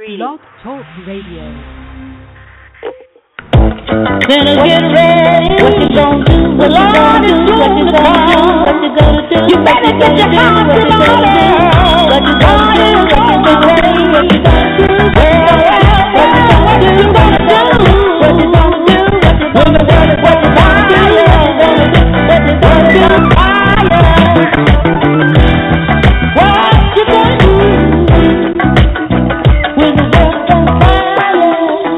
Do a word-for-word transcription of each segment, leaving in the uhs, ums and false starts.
Blog Talk Radio. Better get ready. What you gonna do? What you gonna do? What you gonna do? What you gonna do? You better get your house in order. What you gonna do? What you gonna do? What you gonna do? What you gonna do? What you gonna do? What you gonna do? What you gonna do? What you gonna do? What you gonna do? What you gonna do? When the world's on fire.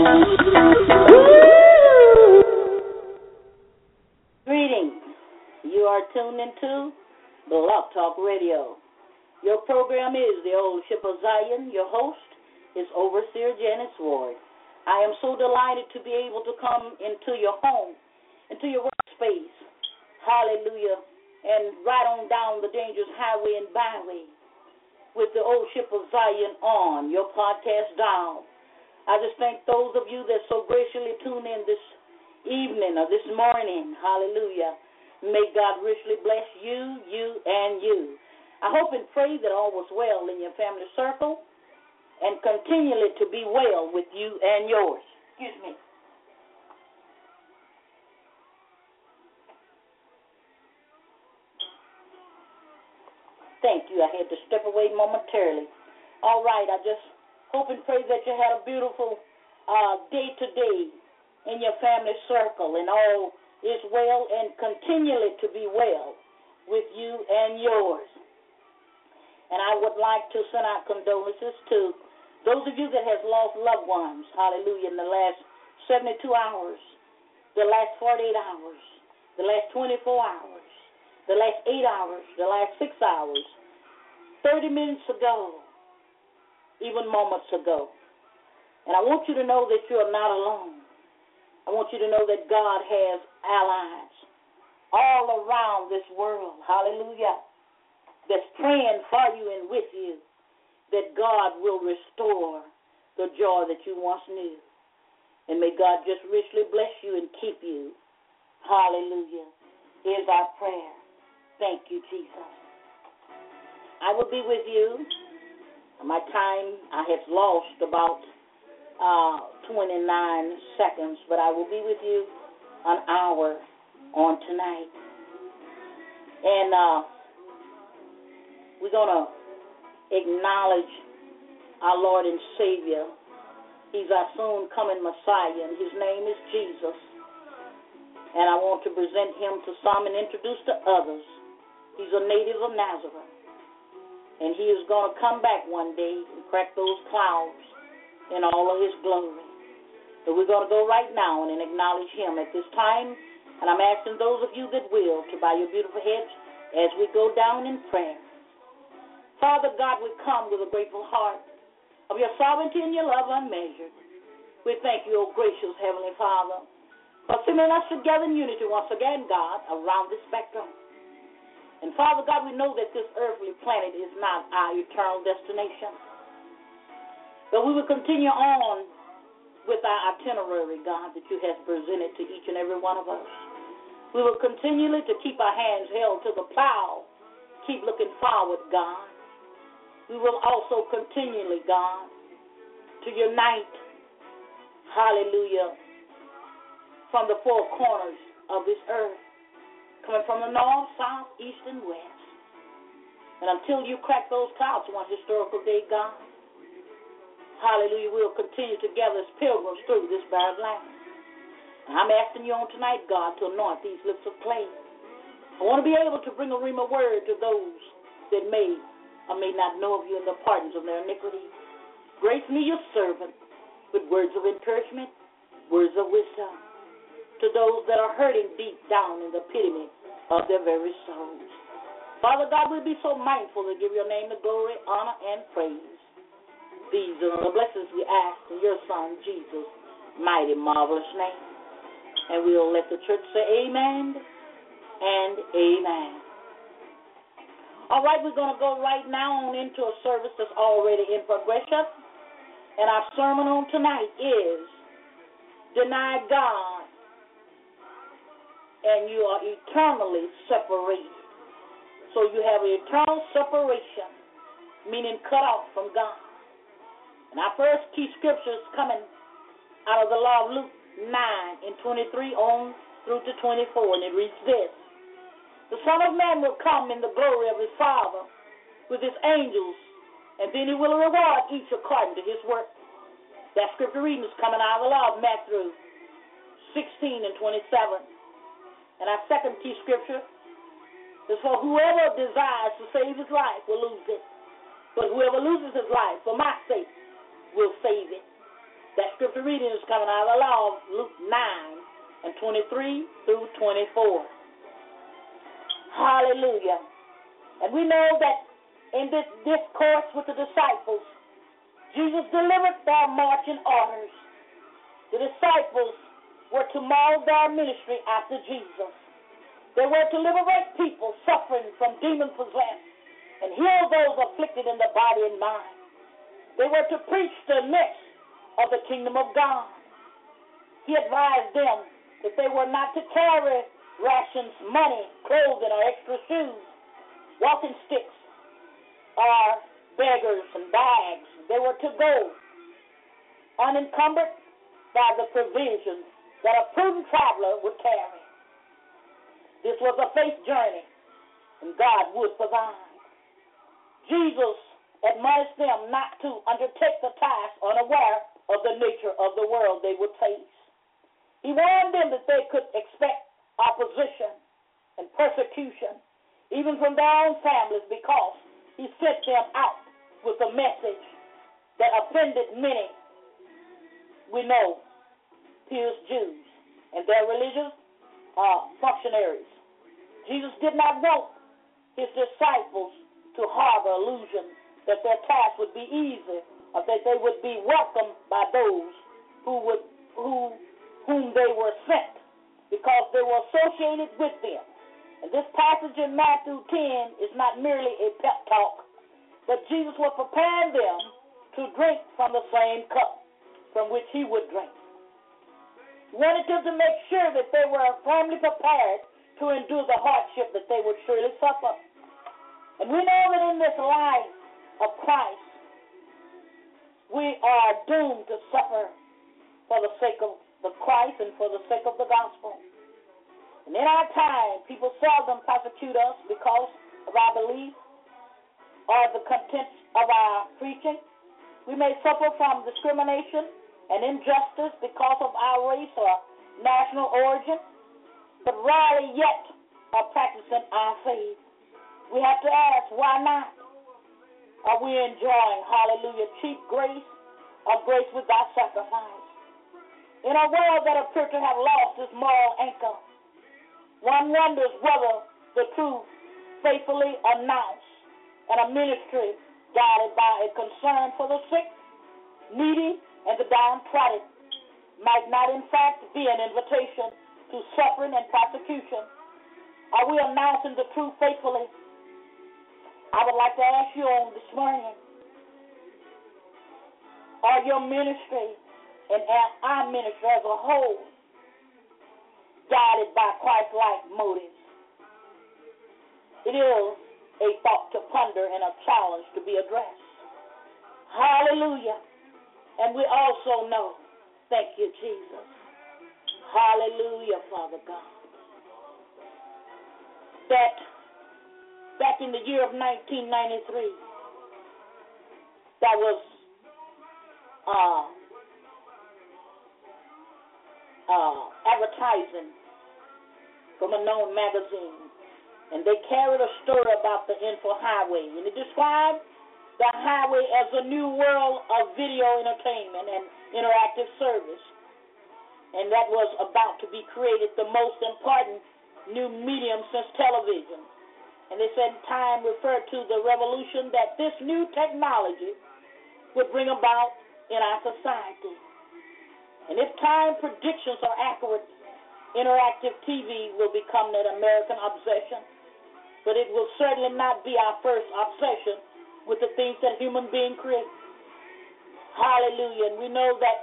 Greetings. You are tuned into Blog Talk Radio. Your program is The Old Ship of Zion. Your host is Overseer Janice Ward. I am so delighted to be able to come into your home, into your workspace. Hallelujah. And ride on down the dangerous highway and byway with the Old Ship of Zion on your podcast dial. I just thank those of you that so graciously tune in this evening or this morning. Hallelujah. May God richly bless you, you, and you. I hope and pray that all was well in your family circle and continually to be well with you and yours. Excuse me. Thank you. I had to step away momentarily. All right. I just hope and pray that you had a beautiful uh, day today in your family circle and all is well and continually to be well with you and yours. And I would like to send out condolences to those of you that has lost loved ones, hallelujah, in the last seventy-two hours, the last forty-eight hours, the last twenty-four hours, the last eight hours, the last six hours, thirty minutes ago, even moments ago. And I want you to know that you are not alone. I want you to know that God has allies all around this world, hallelujah, that's praying for you and with you, that God will restore the joy that you once knew. And may God just richly bless you and keep you. Hallelujah is our prayer. Thank you, Jesus. I will be with you. My time, I have lost about uh, twenty-nine seconds, but I will be with you an hour on tonight. And uh, we're going to acknowledge our Lord and Savior. He's our soon coming Messiah, and his name is Jesus. And I want to present him to some and introduce to others. He's a native of Nazareth. And he is going to come back one day and crack those clouds in all of his glory. So we're going to go right now and acknowledge him at this time. And I'm asking those of you that will to bow your beautiful heads as we go down in prayer. Father God, we come with a grateful heart of your sovereignty and your love unmeasured. We thank you, O gracious Heavenly Father, for assembling us together in unity once again, God, around this spectrum. And Father God, we know that this earthly planet is not our eternal destination. But we will continue on with our itinerary, God, that you have presented to each and every one of us. We will continually to keep our hands held to the plow, keep looking forward, God. We will also continually, God, to unite, hallelujah, from the four corners of this earth, coming from the north, south, east, and west. And until you crack those clouds one historical day, God, hallelujah, we'll continue together as pilgrims through this barren land. And I'm asking you on tonight, God, to anoint these lips of clay. I want to be able to bring a rhema word to those that may or may not know of you in the pardons of their iniquity. Grace me, your servant, with words of encouragement, words of wisdom, to those that are hurting deep down in the epitome of their very souls. Father God, we'll be so mindful to give your name the glory, honor, and praise. These are the blessings we ask in your Son, Jesus' mighty, marvelous name. And we'll let the church say amen and amen. All right, we're going to go right now on into a service that's already in progression. And our sermon on tonight is Deny God, and you are eternally separated. So you have an eternal separation, meaning cut off from God. And our first key scripture is coming out of the law of Luke nine and twenty-three on through to twenty-four, and it reads this. The Son of Man will come in the glory of his Father with his angels, and then he will reward each according to his work. That scripture reading is coming out of the law of Matthew sixteen and twenty-seven. And our second key scripture is for whoever desires to save his life will lose it, but whoever loses his life for my sake will save it. That scripture reading is coming out of the law of Luke nine and twenty-three through twenty-four. Hallelujah. And we know that in this discourse with the disciples, Jesus delivered their marching orders. The disciples were to model their ministry after Jesus. They were to liberate people suffering from demon-possessed and heal those afflicted in the body and mind. They were to preach the myths of the kingdom of God. He advised them that they were not to carry rations, money, clothing, or extra shoes, walking sticks, or beggars and bags. They were to go unencumbered by the provisions that a prudent traveler would carry. This was a faith journey, and God would provide. Jesus admonished them not to undertake the task unaware of the nature of the world they would face. He warned them that they could expect opposition and persecution, even from their own families, because he sent them out with a message that offended many, we know, pious Jews and their religious uh, functionaries. Jesus did not want his disciples to harbor illusions that their task would be easy or that they would be welcomed by those who would, who, whom they were sent, because they were associated with them. And this passage in Matthew ten is not merely a pep talk, but Jesus was preparing them to drink from the same cup from which he would drink. He wanted them to make sure that they were firmly prepared to endure the hardship that they would surely suffer. And we know that in this life of Christ, we are doomed to suffer for the sake of the Christ and for the sake of the gospel. And in our time, people seldom persecute us because of our belief or the content of our preaching. We may suffer from discrimination and injustice because of our race or national origin, but rarely yet are practicing our faith. We have to ask, why not? Are we enjoying, hallelujah, cheap grace or grace without sacrifice? In a world that appears to have lost its moral anchor, one wonders whether the truth faithfully announced and a ministry guided by a concern for the sick, needy, and the downtrodden might not in fact be an invitation to suffering and persecution. Are we announcing the truth faithfully? I would like to ask you on this morning, are your ministry and our ministry as a whole guided by Christ-like motives? It is a thought to ponder and a challenge to be addressed. Hallelujah. And we also know, thank you, Jesus. Hallelujah, Father God, that back in the year of nineteen ninety-three, that was uh, uh, advertising from a known magazine, and they carried a story about the Info Highway, and it described the highway as a new world of video entertainment and interactive service, and that was about to be created, the most important new medium since television. And they said time referred to the revolution that this new technology would bring about in our society. And if time predictions are accurate, interactive T V will become an American obsession, but it will certainly not be our first obsession with the things that human beings create. Hallelujah. And we know that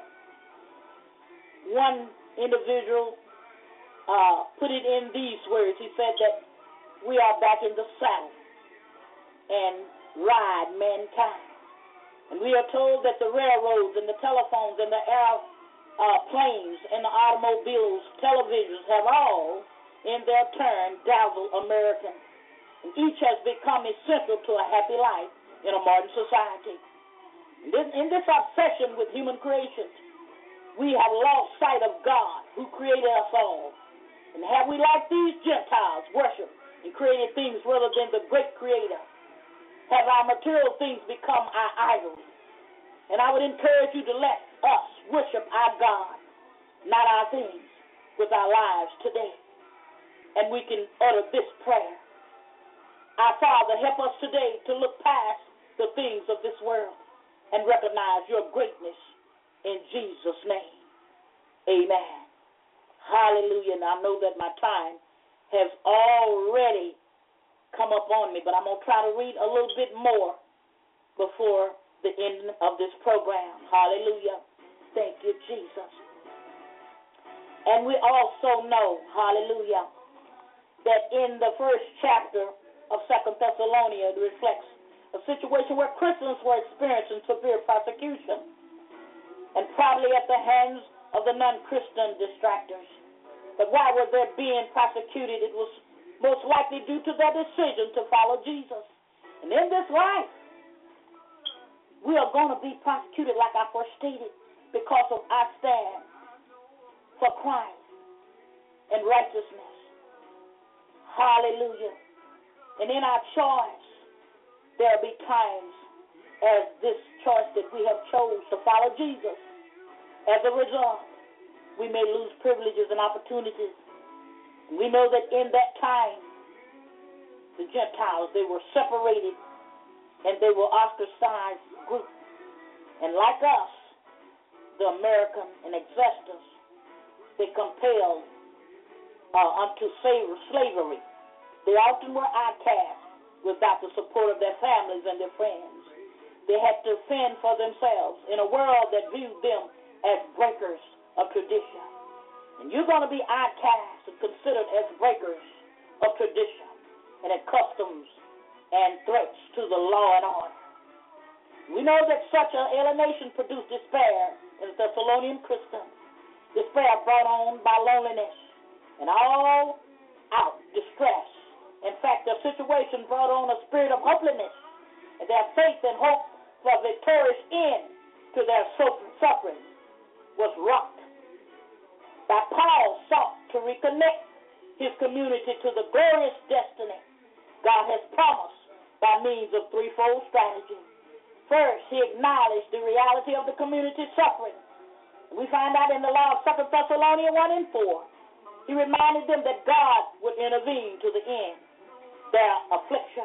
one individual uh, put it in these words. He said that we are back in the saddle and ride mankind. And we are told that the railroads and the telephones and the airplanes uh, and the automobiles, televisions have all, in their turn, dazzled Americans. And each has become essential to a happy life in a modern society. In this, in this obsession with human creations, we have lost sight of God who created us all. And have we, like these Gentiles, worshiped and created things rather than the great Creator? Have our material things become our idols? And I would encourage you to let us worship our God, not our things, with our lives today. And we can utter this prayer. Our Father, help us today to look past the things of this world and recognize your greatness in Jesus' name. Amen. Hallelujah. Now I know that my time has already come up on me, but I'm going to try to read a little bit more before the end of this program. Hallelujah. Thank you, Jesus. And we also know, hallelujah, that in the first chapter of Second Thessalonians, it reflects a situation where Christians were experiencing severe persecution, and probably at the hands of the non-Christian distractors. But why were they being persecuted? It was most likely due to their decision to follow Jesus. And in this life, we are going to be prosecuted, like I first stated, because of our stand for Christ and righteousness. Hallelujah. And in our choice, there will be times as this choice that we have chose to follow Jesus. As a result, we may lose privileges and opportunities. And we know that in that time, the Gentiles, they were separated and they were ostracized group. And like us, the American and ancestors, they compelled uh, unto slavery. They often were outcast without the support of their families and their friends. They had to fend for themselves in a world that viewed them as breakers of tradition. And you're going to be outcast and considered as breakers of tradition and of customs and threats to the law and order. We know that such an alienation produced despair in the Thessalonian Christians. Despair brought on by loneliness and all out distress. In fact, their situation brought on a spirit of hopelessness, and their faith and hope for a victorious end to their suffering was rocked. But Paul sought to reconnect his community to the glorious destiny God has promised by means of threefold strategy. First, he acknowledged the reality of the community's suffering. We find out in the law of Second Thessalonians one and four. He reminded them that God would intervene to the end their affliction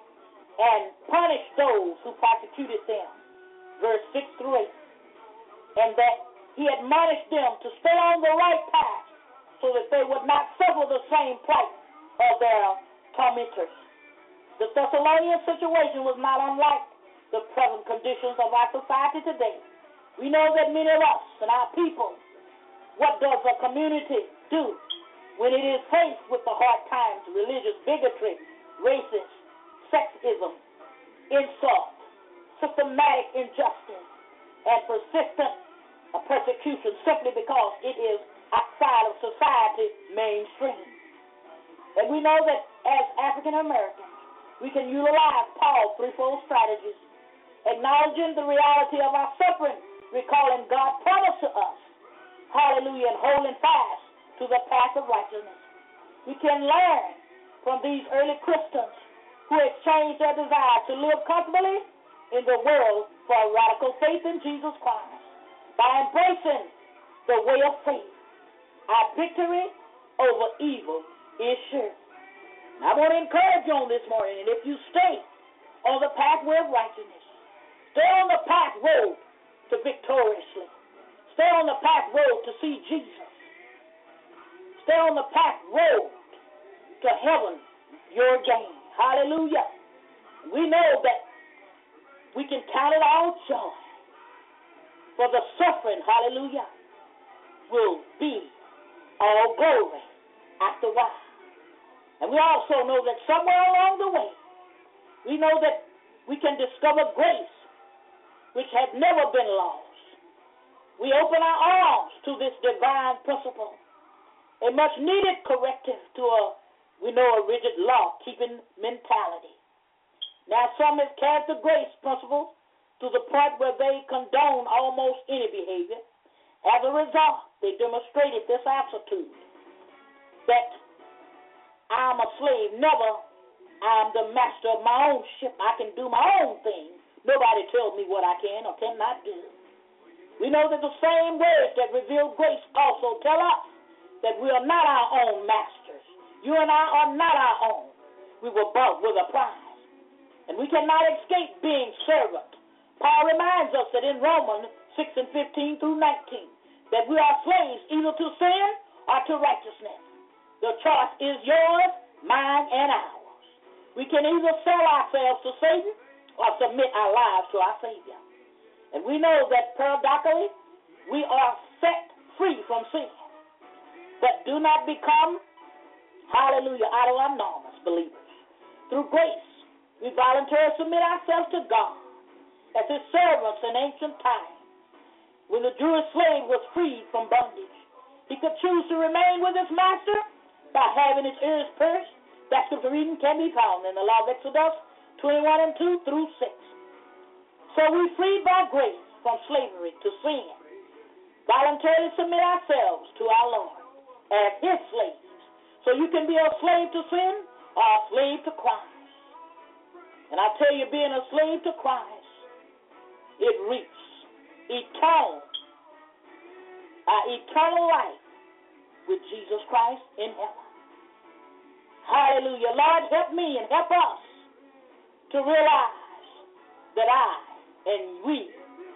and punish those who persecuted them. Verse six through eight. And that he admonished them to stay on the right path so that they would not suffer the same plight of their tormentors. The Thessalonian situation was not unlike the present conditions of our society today. We know that many of us and our people, what does a community do when it is faced with the hard times, religious bigotry, racist, sexism, insult, systematic injustice, and persistent persecution simply because it is outside of society mainstream. And we know that as African Americans, we can utilize Paul's threefold strategies, acknowledging the reality of our suffering, recalling God's promise to us, hallelujah, and holding fast to the path of righteousness. We can learn from these early Christians who exchanged their desire to live comfortably in the world for a radical faith in Jesus Christ. By embracing the way of faith, our victory over evil is sure. And I want to encourage you on this morning, and if you stay on the pathway of righteousness, stay on the path road to victoriously, stay on the path road to see Jesus, stay on the path road to heaven, your gain. Hallelujah. We know that we can count it all joy, for the suffering, hallelujah, will be all glory after a while. And we also know that somewhere along the way, we know that we can discover grace which had never been lost. We open our arms to this divine principle, a much needed corrective to a, we know, a rigid law-keeping mentality. Now some have carried the grace principle to the point where they condone almost any behavior. As a result, they demonstrated this attitude that I'm a slave, never I'm the master of my own ship. I can do my own thing. Nobody tells me what I can or cannot do. We know that the same words that reveal grace also tell us that we are not our own masters. You and I are not our own. We were bought with a price. And we cannot escape being servant. Paul reminds us that in Romans six and fifteen through nineteen, that we are slaves either to sin or to righteousness. The choice is yours, mine, and ours. We can either sell ourselves to Satan or submit our lives to our Savior. And we know that paradoxically, we are set free from sin. But do not become, hallelujah, autonomous believers. Through grace, we voluntarily submit ourselves to God as His servants in ancient times. When the Jewish slave was freed from bondage, he could choose to remain with his master by having his ears pierced. That scripture reading can be found in the law of Exodus twenty-one and two through six. So we freed by grace from slavery to sin, voluntarily submit ourselves to our Lord as His slaves. So you can be a slave to sin or a slave to Christ. And I tell you, being a slave to Christ, it reaps eternal, uh, eternal life with Jesus Christ in heaven. Hallelujah. Lord, help me and help us to realize that I and we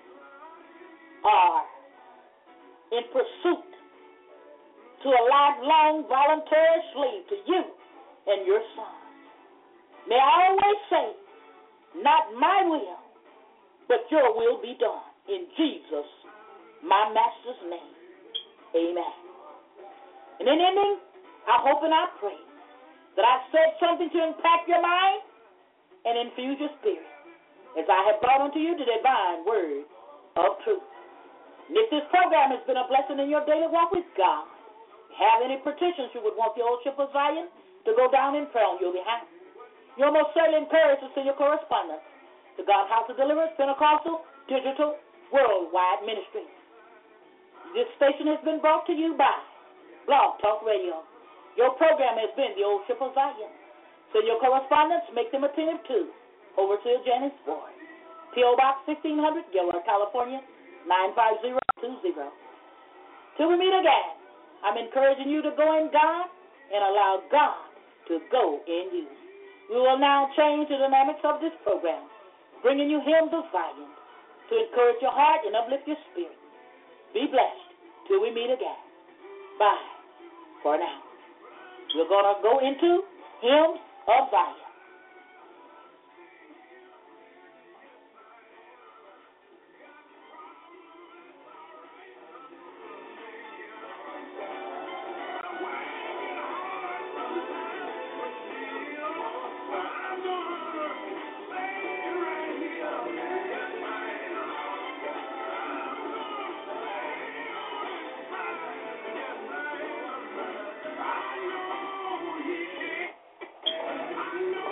are in pursuit to a lifelong voluntary slave to you and your Son. May I always say, not my will, but your will be done. In Jesus, my Master's name. Amen. And in ending, I hope and I pray that I said something to impact your mind and infuse your spirit, as I have brought unto you the divine word of truth. And if this program has been a blessing in your daily walk with God, have any petitions you would want the Old Ship of Zion to go down in prayer on your behalf, you're most certainly encouraged to send your correspondence to God's House of Deliverance, Pentecostal, Digital, Worldwide Ministry. This station has been brought to you by Blog Talk Radio. Your program has been the Old Ship of Zion. Send your correspondence, make them attentive to Overseer Janice Ward, P O. Box sixteen hundred, Gilroy, California, nine five zero two zero. Till we meet again, I'm encouraging you to go in God and allow God to go in you. We will now change the dynamics of this program, bringing you hymns of Zion to encourage your heart and uplift your spirit. Be blessed till we meet again. Bye for now. We're going to go into hymns of Zion. I know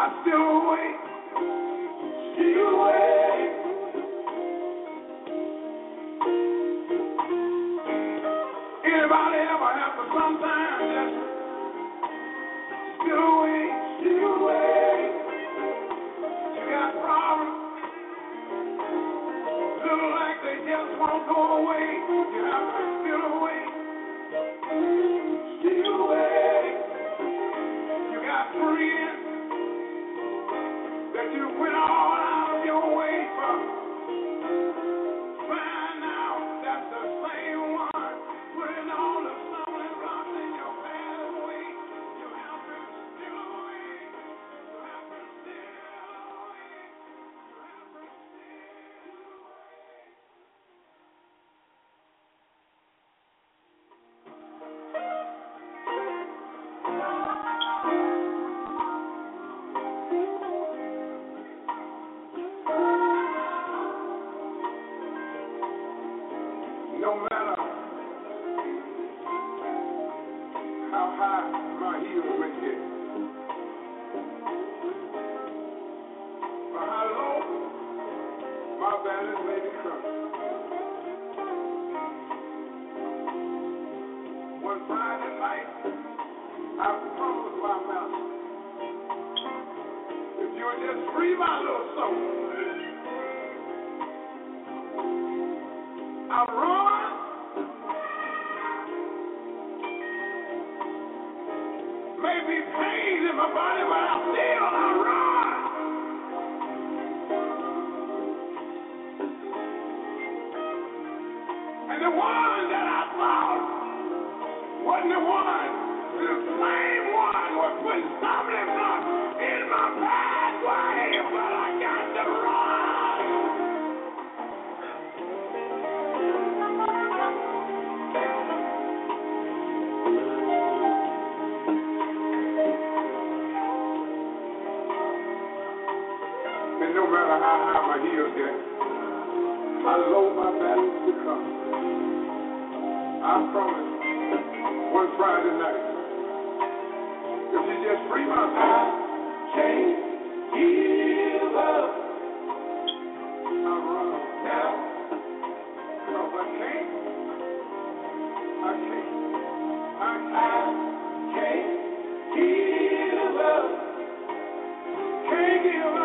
still wait, still wait. Anybody ever have to sometimes just still wait, still wait? You got problems, little like they just won't go away. You have to still wait, still wait. You got friends that you went all out of your way for. Find out that's the same one putting all the stumbling blocks in your pathway. You have to still wait. You have to still wait. You have to still No matter how high my heels may get, or how low my balance may become. One Friday night, I promised my master, if you would just free my little soul, I'll run. Maybe pain in my body, but I still I run. And the one that I thought wasn't the one, the same one was putting stumbling blocks in my pathway, but I got to run. And no matter how high my heels get, how low my balance becomes, I promise one Friday night, if you just free my soul, I can't give up. I run now, because I can't, I can't, I can't, I can't give up, can't give up.